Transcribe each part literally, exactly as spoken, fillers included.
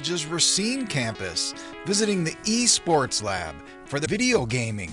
College's Racine campus, visiting the eSports Lab for the video gaming.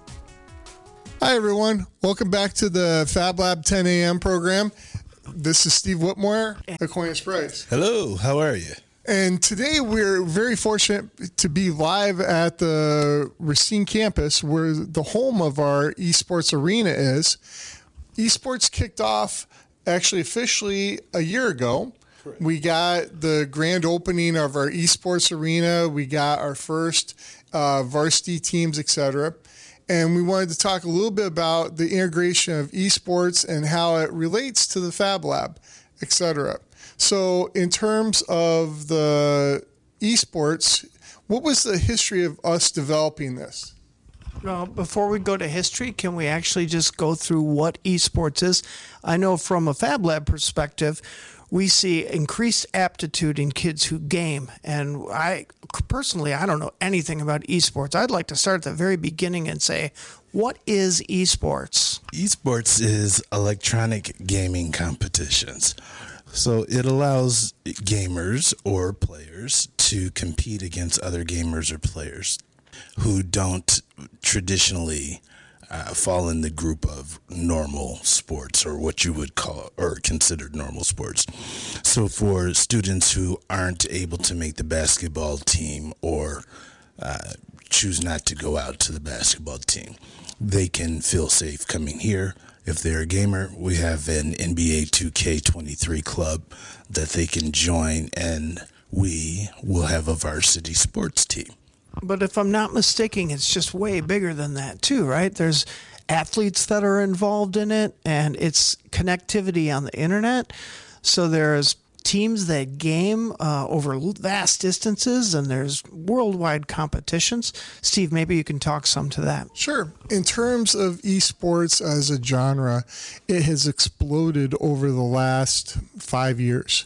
Hi, everyone. Welcome back to the Fab Lab ten a.m. program. This is Steve Whitmore, Aquinas Price. Hello, how are you? And today we're very fortunate to be live at the Racine campus where the home of our esports arena is. Esports kicked off actually officially a year ago. Correct. We got the grand opening of our esports arena. We got our first uh, varsity teams, et cetera. And we wanted to talk a little bit about the integration of esports and how it relates to the Fab Lab, et cetera. So in terms of the esports, what was the history of us developing this? Well, before we go to history, can we actually just go through what esports is? I know from a Fab Lab perspective, we see increased aptitude in kids who game. And I personally, I don't know anything about esports. I'd like to start at the very beginning and say, what is esports? Esports is electronic gaming competitions. So it allows gamers or players to compete against other gamers or players who don't traditionally uh, fall in the group of normal sports, or what you would call or considered normal sports. So for students who aren't able to make the basketball team or uh, choose not to go out to the basketball team, they can feel safe coming here. If they're a gamer, we have an N B A two K twenty-three club that they can join, and we will have a varsity sports team. But if I'm not mistaken, it's just way bigger than that too, right? There's athletes that are involved in it, and it's connectivity on the internet. So there's teams that game uh, over vast distances, and there's worldwide competitions. Steve, maybe you can talk some to that. Sure. In terms of esports as a genre, it has exploded over the last five years.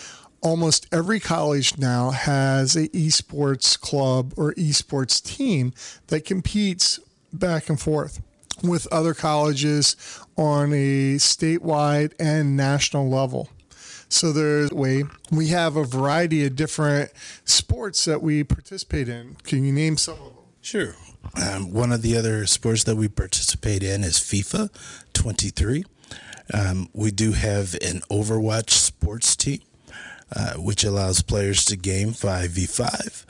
Almost every college now has an esports club or esports team that competes back and forth with other colleges on a statewide and national level. So there's a way we have a variety of different sports that we participate in. Can you name some of them? Sure. Um, one of the other sports that we participate in is FIFA twenty-three. Um, we do have an Overwatch sports team, uh, which allows players to game five v five.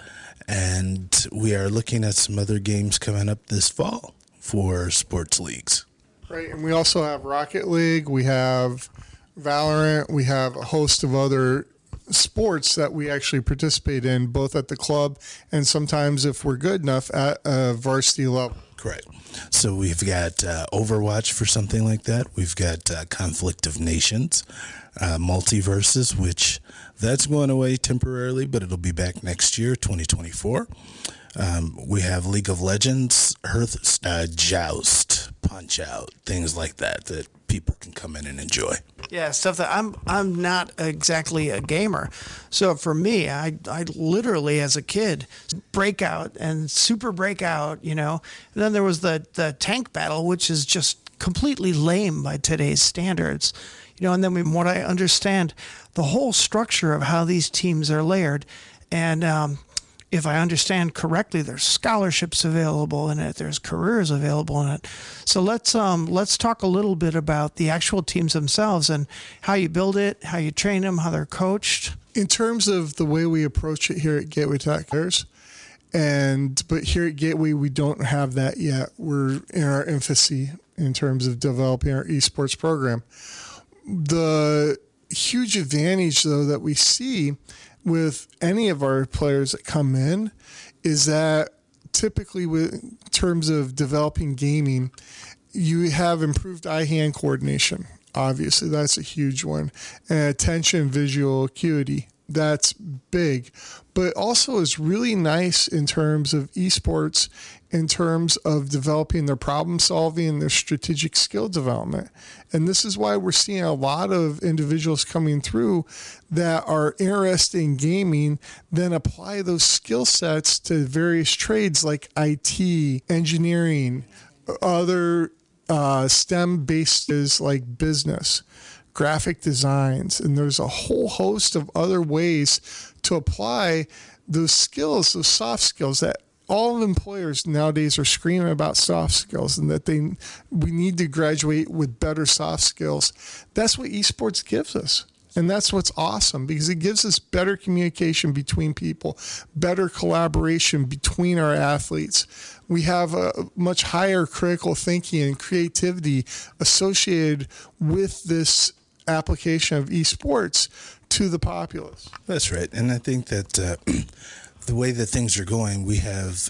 And we are looking at some other games coming up this fall for sports leagues. Right. And we also have Rocket League. We have Valorant. We have a host of other sports that we actually participate in, both at the club and sometimes, if we're good enough, at a varsity level. Correct. So we've got uh, Overwatch for something like that. We've got uh, Conflict of Nations, uh, Multiverses, which that's going away temporarily, but it'll be back next year, twenty twenty-four. Um, we have League of Legends, Hearth, uh, Joust, Punch Out, things like that that people can come in and enjoy. Yeah, stuff that I'm I'm not exactly a gamer. So for me, I I literally as a kid Breakout and Super Breakout, you know. And then there was the the tank battle, which is just completely lame by today's standards. You know, and then we, what I understand, the whole structure of how these teams are layered, and um if I understand correctly, there's scholarships available in it. There's careers available in it. So let's um, let's talk a little bit about the actual teams themselves and how you build it, how you train them, how they're coached. In terms of the way we approach it here at Gateway Tech, and but here at Gateway we don't have that yet. We're in our infancy in terms of developing our esports program. The huge advantage, though, that we see with any of our players that come in is that typically with in terms of developing gaming, you have improved eye-hand coordination. Obviously, that's a huge one. And attention, visual acuity. That's big. But also is really nice in terms of esports, in terms of developing their problem solving and their strategic skill development. And this is why we're seeing a lot of individuals coming through that are interested in gaming, then apply those skill sets to various trades like I T, engineering, other uh, STEM bases like business, graphic designs, and there's a whole host of other ways to apply those skills, those soft skills that all employers nowadays are screaming about soft skills, and that they we need to graduate with better soft skills. That's what esports gives us. And that's what's awesome, because it gives us better communication between people, better collaboration between our athletes. We have a much higher critical thinking and creativity associated with this application of esports to the populace. That's right. And I think that uh, the way that things are going, we have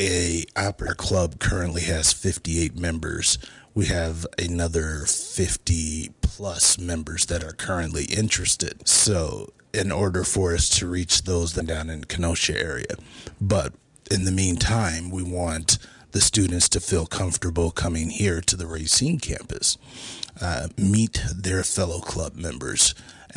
a opera club currently has fifty-eight members. We have another fifty plus members that are currently interested. So in order for us to reach those then down in Kenosha area. But in the meantime, we want the students to feel comfortable coming here to the Racine campus, uh, meet their fellow club members,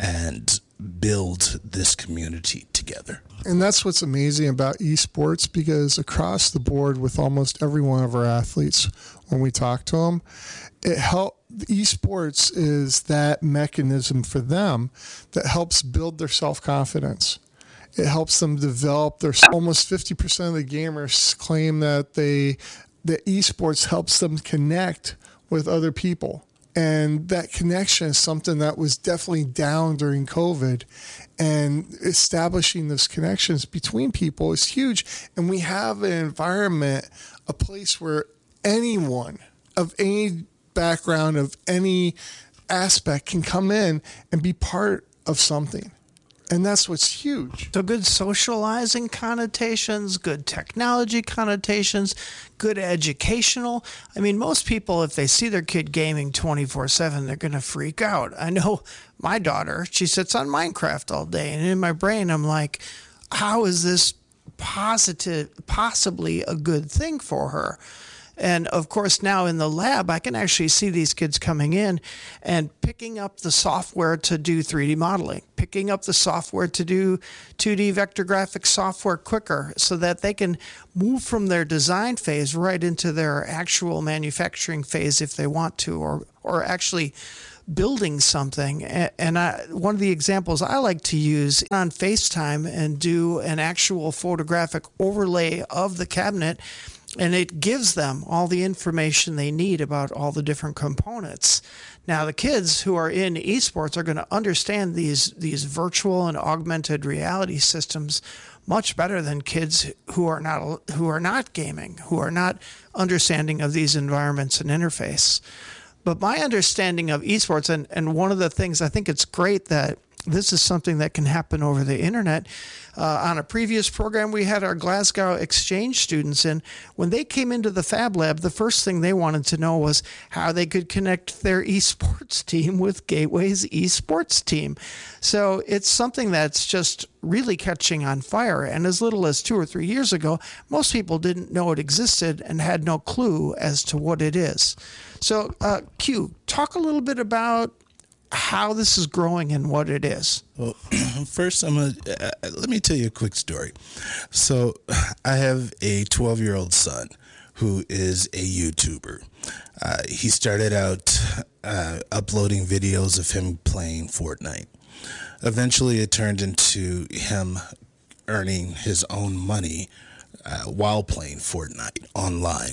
and build this community together. And that's what's amazing about esports, because across the board with almost every one of our athletes, when we talk to them, it help esports is that mechanism for them that helps build their self-confidence. It helps them develop their, almost fifty percent of the gamers claim that they that esports helps them connect with other people. And that connection is something that was definitely down during COVID. And establishing those connections between people is huge. And we have an environment, a place where anyone of any background, of any aspect, can come in and be part of something. And that's what's huge. So good socializing connotations, good technology connotations, good educational. I mean, most people, if they see their kid gaming twenty-four seven, they're going to freak out. I know my daughter, she sits on Minecraft all day. And in my brain, I'm like, how is this positive, possibly a good thing for her? And of course, now in the lab, I can actually see these kids coming in and picking up the software to do three D modeling, picking up the software to do two D vector graphics software quicker, so that they can move from their design phase right into their actual manufacturing phase if they want to, or or actually building something. And I, one of the examples I like to use on FaceTime and do an actual photographic overlay of the cabinet, and it gives them all the information they need about all the different components. Now, the kids who are in esports are going to understand these these virtual and augmented reality systems much better than kids who are not who are not gaming, who are not understanding of these environments and interface. But my understanding of esports, and, and one of the things I think it's great that this is something that can happen over the internet. Uh, on a previous program, we had our Glasgow exchange students in. When they came into the Fab Lab, the first thing they wanted to know was how they could connect their esports team with Gateway's esports team. So it's something that's just really catching on fire. And as little as two or three years ago, most people didn't know it existed and had no clue as to what it is. So, uh, Q, talk a little bit about how this is growing and what it is. Well, first, I'm gonna uh, let me tell you a quick story. So, I have a twelve-year-old son who is a YouTuber. Uh, he started out uh, uploading videos of him playing Fortnite. Eventually, it turned into him earning his own money uh, while playing Fortnite online.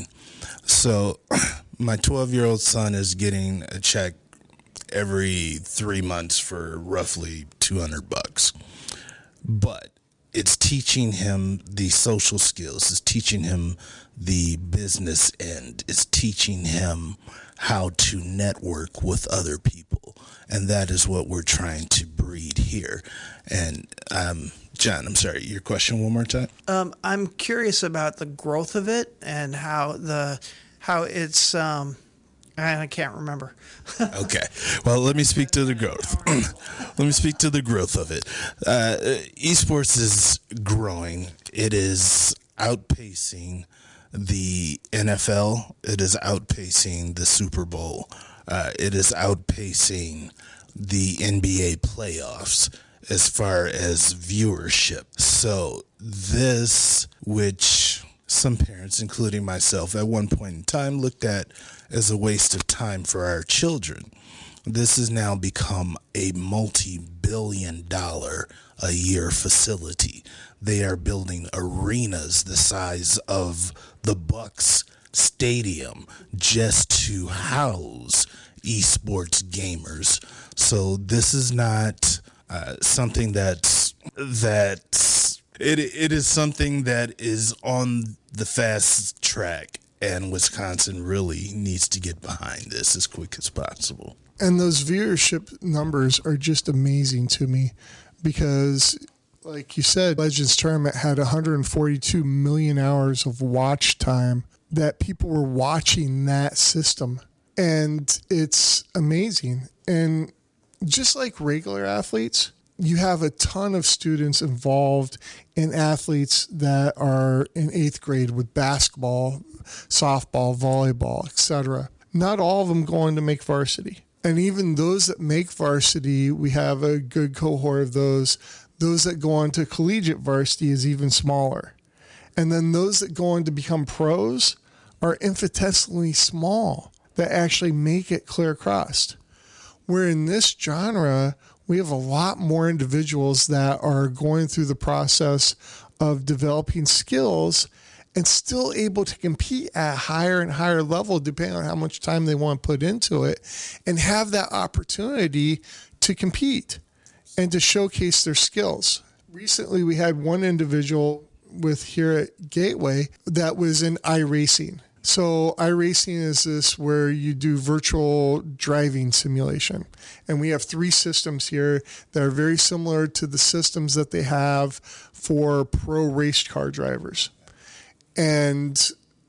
So, my twelve-year-old son is getting a check every three months for roughly two hundred bucks. But it's teaching him the social skills. It's teaching him the business end. It's teaching him how to network with other people. And that is what we're trying to breed here. And, um, John, I'm sorry, your question one more time? Um, I'm curious about the growth of it and how the how it's... Um, I can't remember. Okay. Well, let me speak to the growth. Let me speak to the growth of it. Uh, esports is growing. It is outpacing the N F L. It is outpacing the Super Bowl. Uh, it is outpacing the N B A playoffs as far as viewership. So this, which some parents, including myself, at one point in time looked at as a waste of time for our children, this has now become a multi-billion billion dollars a year facility. They are building arenas the size of the Bucks Stadium just to house esports gamers. So this is not uh, something that's that's it. It is something that is on the fast track, and Wisconsin really needs to get behind this as quick as possible. And those viewership numbers are just amazing to me because, like you said, Legends Tournament had one hundred forty-two million hours of watch time that people were watching that system. And it's amazing. And just like regular athletes, you have a ton of students involved in athletes that are in eighth grade with basketball, softball, volleyball, et cetera. Not all of them go on to make varsity. And even those that make varsity, we have a good cohort of those. Those that go on to collegiate varsity is even smaller. And then those that go on to become pros are infinitesimally small that actually make it clear across. Where in this genre, we have a lot more individuals that are going through the process of developing skills and still able to compete at a higher and higher level, depending on how much time they want to put into it, and have that opportunity to compete and to showcase their skills. Recently, we had one individual with here at Gateway that was in iRacing. So iRacing is this where you do virtual driving simulation. And we have three systems here that are very similar to the systems that they have for pro race car drivers. And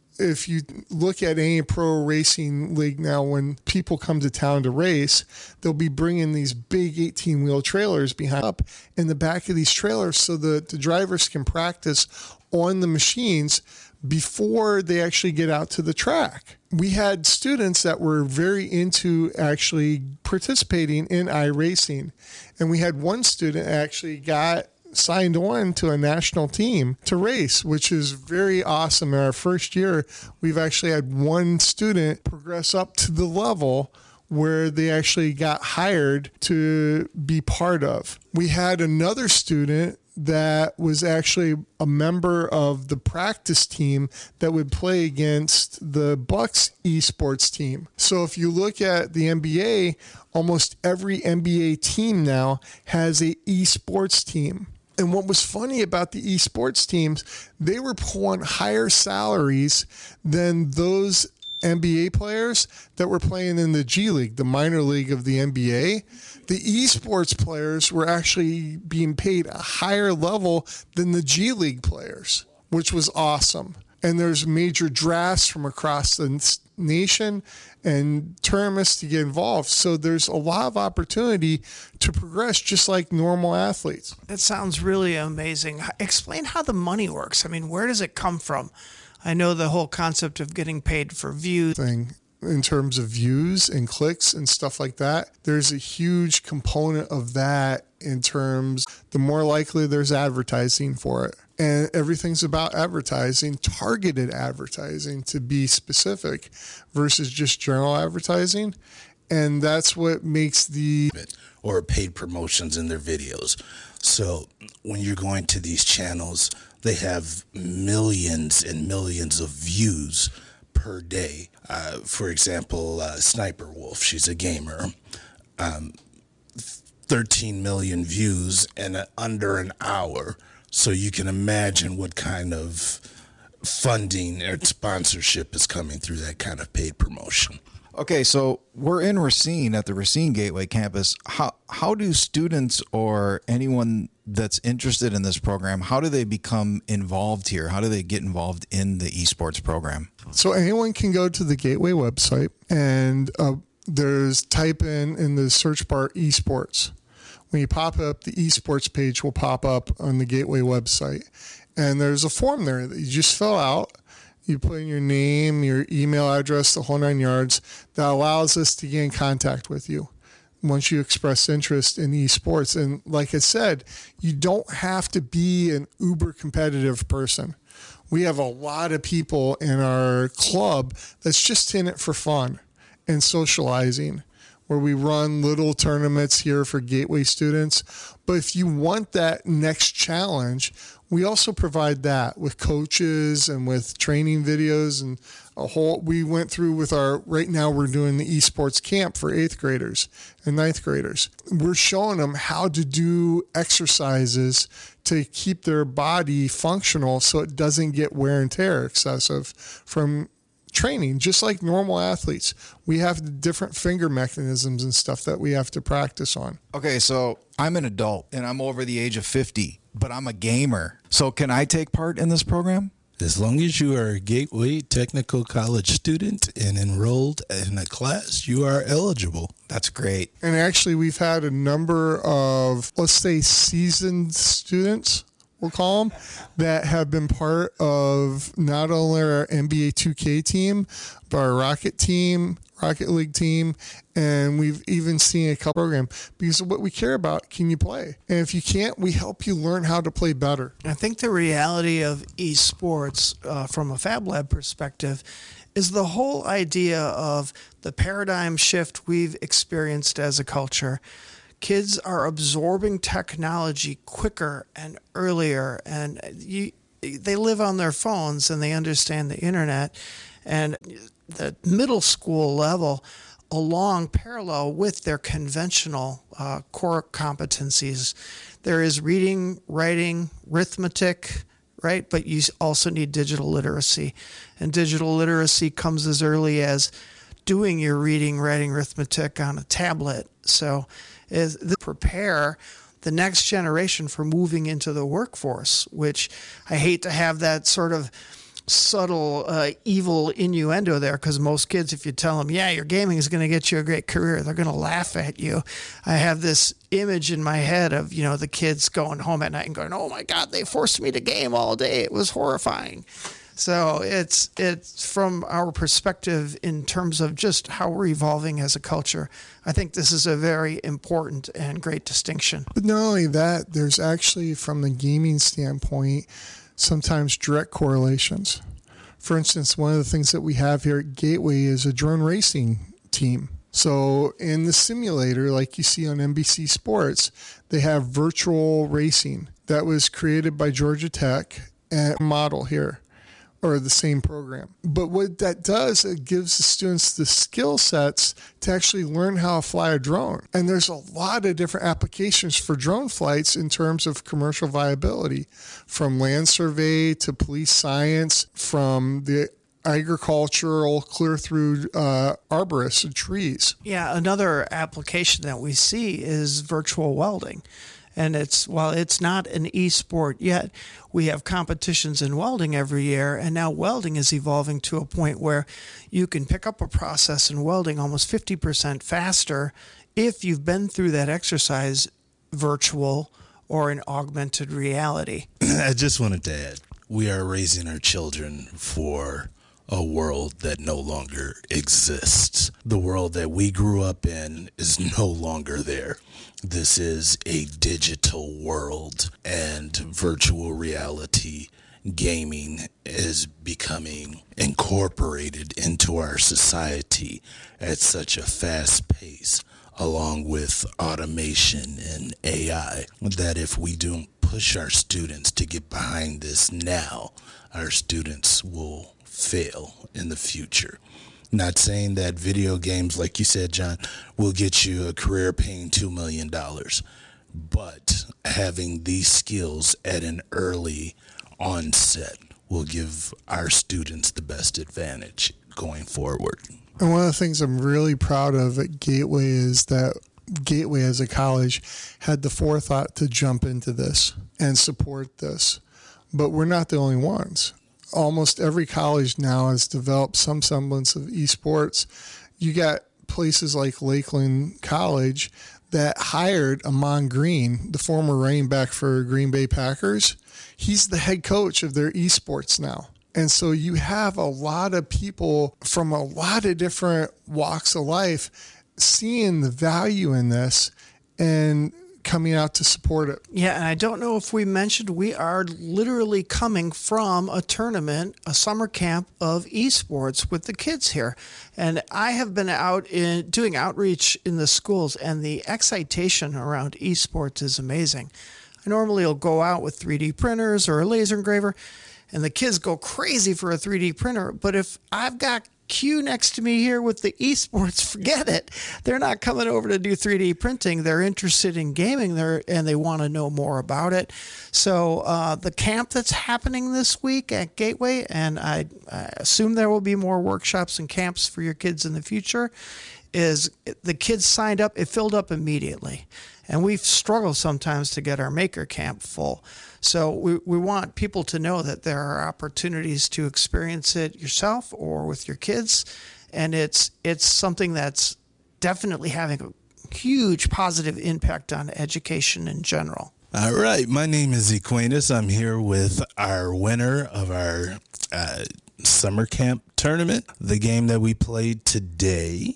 if you look at any pro racing league now, when people come to town to race, they'll be bringing these big eighteen-wheel trailers behind up in the back of these trailers so that the drivers can practice on the machines before they actually get out to the track. We had students that were very into actually participating in iRacing. And we had one student actually got signed on to a national team to race, which is very awesome. In our first year, we've actually had one student progress up to the level where they actually got hired to be part of. We had another student that was actually a member of the practice team that would play against the Bucks esports team. So if you look at the N B A, almost every N B A team now has a esports team. And what was funny about the esports teams, they were pulling higher salaries than those N B A players that were playing in the G League, the minor league of the N B A. The esports players were actually being paid a higher level than the G League players, which was awesome. And there's major drafts from across the nation and tournaments to get involved. So there's a lot of opportunity to progress just like normal athletes. That sounds really amazing. Explain how the money works. I mean, where does it come from? I know the whole concept of getting paid for views. Thing in terms of views and clicks and stuff like that, there's a huge component of that in terms, the more likely there's advertising for it. And everything's about advertising, targeted advertising to be specific versus just general advertising. And that's what makes the... Or paid promotions in their videos. So when you're going to these channels, they have millions and millions of views per day. Uh, for example, uh, Sniper Wolf, she's a gamer. Um, thirteen million views in uh, under an hour. So you can imagine what kind of funding or sponsorship is coming through that kind of paid promotion. Okay, so we're in Racine at the Racine Gateway campus. How how do students or anyone that's interested in this program, how do they become involved here? How do they get involved in the esports program? So anyone can go to the Gateway website and uh, there's type in in the search bar esports. When you pop up, the esports page will pop up on the Gateway website. And there's a form there that you just fill out. You put in your name, your email address, the whole nine yards. That allows us to get in contact with you once you express interest in esports. And like I said, you don't have to be an uber competitive person. We have a lot of people in our club that's just in it for fun and socializing. where we run little tournaments here for Gateway students. But if you want that next challenge, we also provide that with coaches and with training videos and a whole, we went through with our, right now we're doing the esports camp for eighth graders and ninth graders. We're showing them how to do exercises to keep their body functional so it doesn't get wear and tear excessive from training. Just like normal athletes, we have different finger mechanisms and stuff that we have to practice on. Okay, so I'm an adult and I'm over the age of fifty, but I'm a gamer. So can I take part in this program? As long as you are a Gateway Technical College student and enrolled in a class, you are eligible. That's great. And actually, we've had a number of, let's say, seasoned students, we'll call them, that have been part of not only our N B A two K team, but our Rocket team, Rocket League team, and we've even seen a couple program because of what we care about. Can you play? And if you can't, we help you learn how to play better. I think the reality of esports uh, from a Fab Lab perspective is the whole idea of the paradigm shift we've experienced as a culture. Kids are absorbing technology quicker and earlier, and you, they live on their phones and they understand the internet. And the middle school level, along parallel with their conventional uh, core competencies, there is reading, writing, arithmetic, right? But you also need digital literacy. And digital literacy comes as early as doing your reading, writing, arithmetic on a tablet. So is prepare the next generation for moving into the workforce, which I hate to have that sort of subtle uh, evil innuendo there, because most kids, if you tell them, yeah, your gaming is going to get you a great career, they're going to laugh at you. I have this image in my head of, you know, the kids going home at night and going, oh my God, they forced me to game all day. It was horrifying. So it's it's from our perspective in terms of just how we're evolving as a culture. I think this is a very important and great distinction. But not only that, there's actually, from the gaming standpoint, sometimes direct correlations. For instance, one of the things that we have here at Gateway is a drone racing team. So in the simulator, like you see on N B C Sports, they have virtual racing that was created by Georgia Tech and model here, or the same program. But what that does, it gives the students the skill sets to actually learn how to fly a drone. And there's a lot of different applications for drone flights in terms of commercial viability, from land survey to police science, from the agricultural clear through uh, arborists and trees. Yeah, another application that we see is virtual welding. And it's, while it's not an e-sport yet, we have competitions in welding every year. And now welding is evolving to a point where you can pick up a process in welding almost fifty percent faster if you've been through that exercise, virtual or in augmented reality. I just wanted to add, we are raising our children for a world that no longer exists. The world that we grew up in is no longer there. This is a digital world, and virtual reality gaming is becoming incorporated into our society at such a fast pace, along with automation and A I, that if we don't push our students to get behind this now, our students will fail in the future. Not saying that video games, like you said, John, will get you a career paying two million dollars, but having these skills at an early onset will give our students the best advantage going forward. And one of the things I'm really proud of at Gateway is that Gateway as a college had the forethought to jump into this and support this. But we're not the only ones. Almost every college now has developed some semblance of esports. You got places like Lakeland College that hired Amon Green, the former running back for Green Bay Packers. He's the head coach of their esports now. And so you have a lot of people from a lot of different walks of life seeing the value in this and coming out to support it. Yeah, and I don't know if we mentioned we are literally coming from a tournament, a summer camp of esports with the kids here. And I have been out in doing outreach in the schools, and the excitation around esports is amazing. I normally will go out with three D printers or a laser engraver, and the kids go crazy for a three D printer. But if I've got Q next to me here with the esports, forget it. They're not coming over to do three D printing. They're interested in gaming there, and they want to know more about it. So uh, the camp that's happening this week at Gateway, and I, I assume there will be more workshops and camps for your kids in the future, is the kids signed up. It filled up immediately. And we've struggled sometimes to get our maker camp full. So we, we want people to know that there are opportunities to experience it yourself or with your kids. And it's it's something that's definitely having a huge positive impact on education in general. All right. My name is Equanus. I'm here with our winner of our uh, summer camp tournament. The game that we played today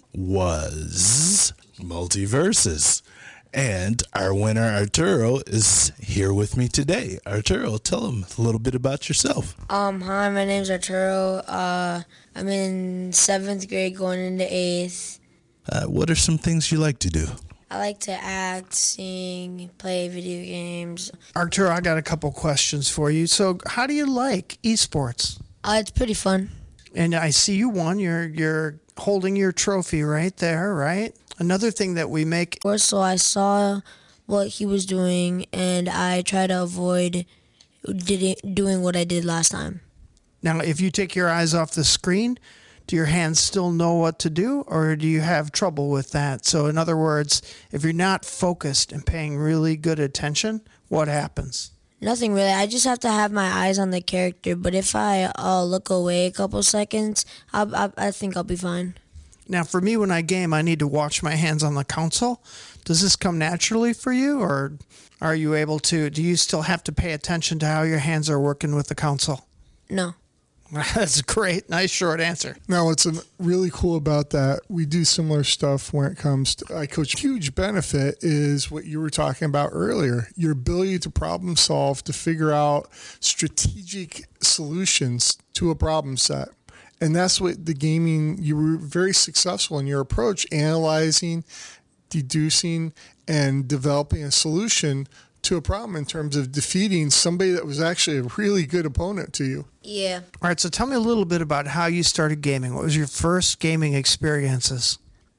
was Multiverses. And our winner, Arturo, is here with me today. Arturo, tell him a little bit about yourself. Um, hi, my name's Arturo. Uh, I'm in seventh grade going into eighth. Uh, what are some things you like to do? I like to act, sing, play video games. Arturo, I got a couple questions for you. So how do you like esports? Uh, it's pretty fun. And I see you won. You're, you're holding your trophy right there, right? Another thing that we make. So I saw what he was doing, and I try to avoid did it, doing what I did last time. Now, if you take your eyes off the screen, do your hands still know what to do, or do you have trouble with that? So in other words, if you're not focused and paying really good attention, what happens? Nothing really. I just have to have my eyes on the character, but if I uh, look away a couple seconds, I'll, I, I think I'll be fine. Now, for me, when I game, I need to watch my hands on the console. Does this come naturally for you, or are you able to, do you still have to pay attention to how your hands are working with the console? No. That's great. Nice short answer. Now, what's really cool about that, we do similar stuff when it comes to, I coach. Huge benefit is what you were talking about earlier, your ability to problem solve, to figure out strategic solutions to a problem set. And that's what the gaming, you were very successful in your approach, analyzing, deducing, and developing a solution to a problem in terms of defeating somebody that was actually a really good opponent to you. Yeah. All right, so tell me a little bit about how you started gaming. What was your first gaming experiences?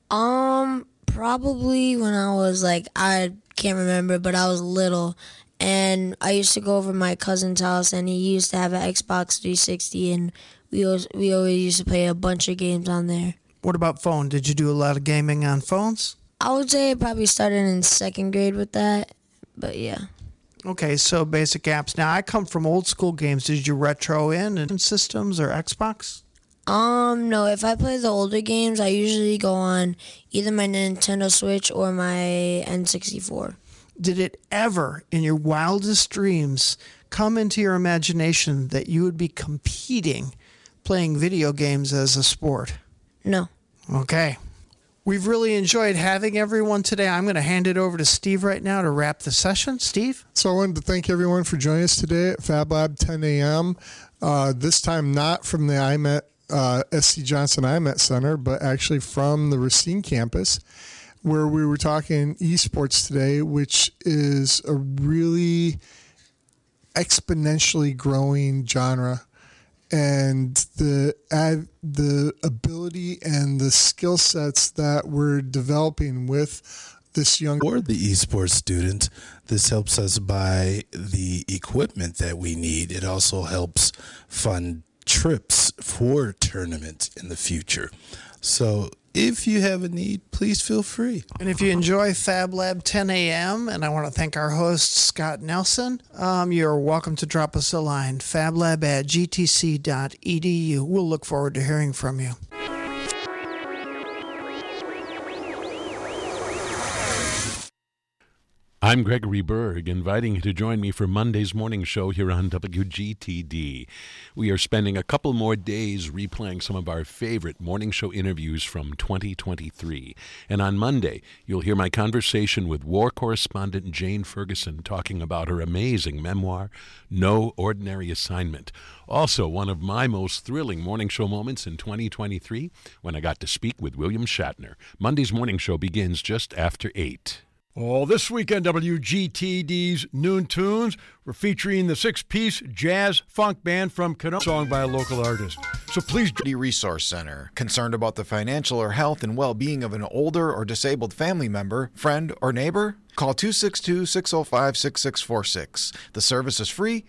Um, probably when I was like, I can't remember, but I was little. And I used to go over to my cousin's house, and he used to have an Xbox three sixty, and we always, we always used to play a bunch of games on there. What about phone? Did you do a lot of gaming on phones? I would say I probably started in second grade with that, but yeah. Okay, so basic apps. Now, I come from old school games. Did you retro in in systems or Xbox? Um, no, if I play the older games, I usually go on either my Nintendo Switch or my N sixty-four. Did it ever, in your wildest dreams, come into your imagination that you would be competing playing video games as a sport? No. Okay. We've really enjoyed having everyone today. I'm going to hand it over to Steve right now to wrap the session. Steve? So I wanted to thank everyone for joining us today at Fab Lab ten a.m. Uh, this time not from the I M E T, uh, S C Johnson I M E T Center, but actually from the Racine campus, where we were talking esports today, which is a really exponentially growing genre. And the ad, the ability and the skill sets that we're developing with this young... For the esports student, this helps us buy the equipment that we need. It also helps fund trips for tournaments in the future. So if you have a need, please feel free. And if you enjoy Fab Lab ten a.m., and I want to thank our host, Scott Nelson, um, you're welcome to drop us a line, fablab at g t c dot e d u. We'll look forward to hearing from you. I'm Gregory Berg, inviting you to join me for Monday's morning show here on W G T D. We are spending a couple more days replaying some of our favorite morning show interviews from twenty twenty-three. And on Monday, you'll hear my conversation with war correspondent Jane Ferguson talking about her amazing memoir, No Ordinary Assignment. Also, one of my most thrilling morning show moments in twenty twenty-three, when I got to speak with William Shatner. Monday's morning show begins just after eight. Oh, this weekend, W G T D's Noon Tunes, we're featuring the six-piece jazz funk band from Kenosha, song by a local artist. So please... Resource Center. Concerned about the financial or health and well-being of an older or disabled family member, friend, or neighbor? Call two six two, six oh five, six six four six. The service is free